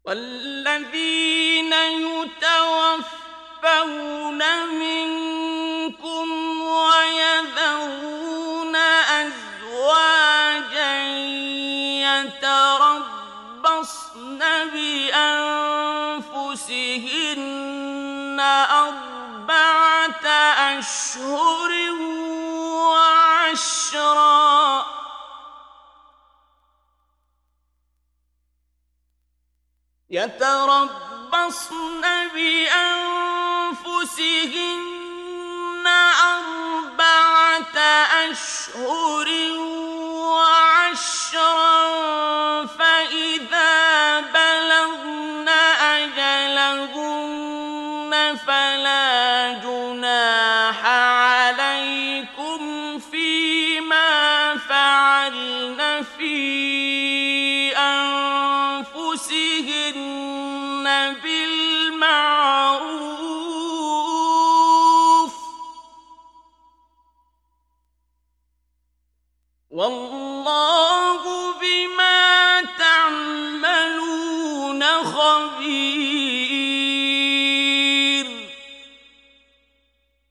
والذين يتوفون منكم ويذرون أزواجا يتربصن بأنفسهن 4 أشهر وعشرا يتربصن بأنفسهن 4 أشهر وعشرا فإذا بلغن أجلهن فلا جناح عليكم فيما فعلن في أنفسهن بالمعروف والله بما تعملون خبير